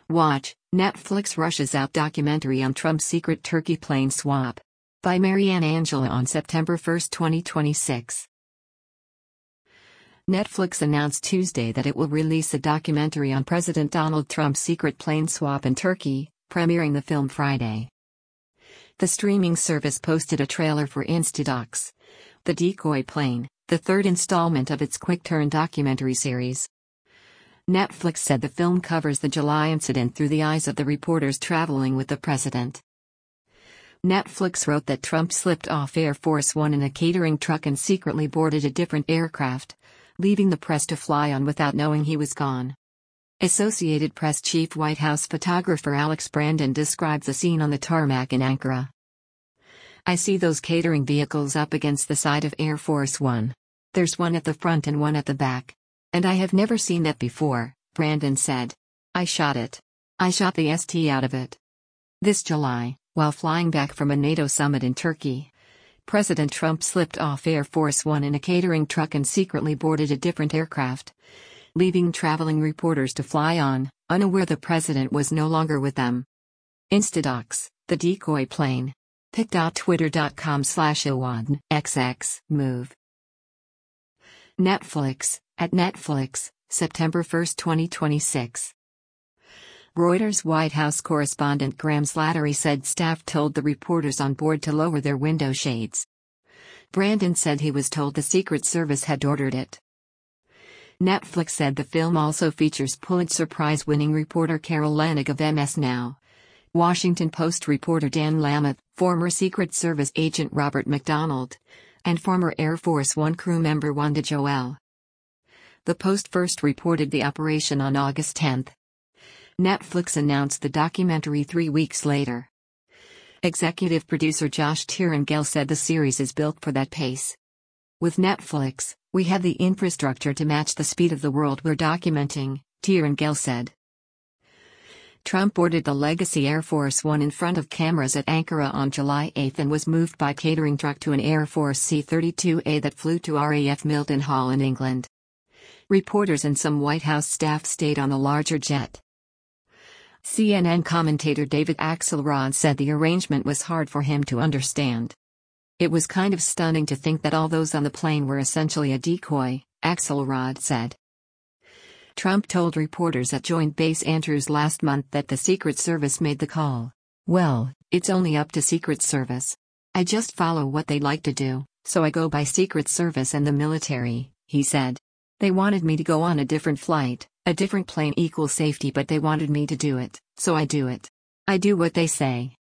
Watch, Netflix rushes out documentary on Trump's secret Turkey plane swap. By Marianne Angela on September 1, 2026. Netflix announced Tuesday that it will release a documentary on President Donald Trump's secret plane swap in Turkey, premiering the film Friday. The streaming service posted a trailer for Instadocs, The Decoy Plane, the third installment of its quick-turn documentary series. Netflix said the film covers the July incident through the eyes of the reporters traveling with the president. Netflix wrote that Trump slipped off Air Force One in a catering truck and secretly boarded a different aircraft, leaving the press to fly on without knowing he was gone. Associated Press chief White House photographer Alex Brandon describes the scene on the tarmac in Ankara. "I see those catering vehicles up against the side of Air Force One. There's one at the front and one at the back. And I have never seen that before," Brandon said. "I shot it. I shot the ST out of it." This July, while flying back from a NATO summit in Turkey, President Trump slipped off Air Force One in a catering truck and secretly boarded a different aircraft, leaving traveling reporters to fly on, unaware the president was no longer with them. Instadocs, The Decoy Plane. pic.twitter.com/iwadnxx, move. Netflix, at Netflix, September 1, 2026. Reuters White House correspondent Graham Slattery said staff told the reporters on board to lower their window shades. Brandon said he was told the Secret Service had ordered it. Netflix said the film also features Pulitzer Prize-winning reporter Carol Leonnig of MS Now, Washington Post reporter Dan Lameth, former Secret Service agent Robert McDonald, and former Air Force One crew member Wanda Joel. The Post first reported the operation on August 10. Netflix announced the documentary 3 weeks later. Executive producer Josh Tirangel said the series is built for that pace. "With Netflix, we have the infrastructure to match the speed of the world we're documenting," Tirangel said. Trump boarded the Legacy Air Force One in front of cameras at Ankara on July 8 and was moved by catering truck to an Air Force C-32A that flew to RAF Mildenhall in England. Reporters and some White House staff stayed on the larger jet. CNN commentator David Axelrod said the arrangement was hard for him to understand. "It was kind of stunning to think that all those on the plane were essentially a decoy," Axelrod said. Trump told reporters at Joint Base Andrews last month that the Secret Service made the call. "Well, it's only up to Secret Service. I just follow what they like to do, so I go by Secret Service and the military," he said. "They wanted me to go on a different flight, a different plane equals safety, but they wanted me to do it, so I do it. I do what they say."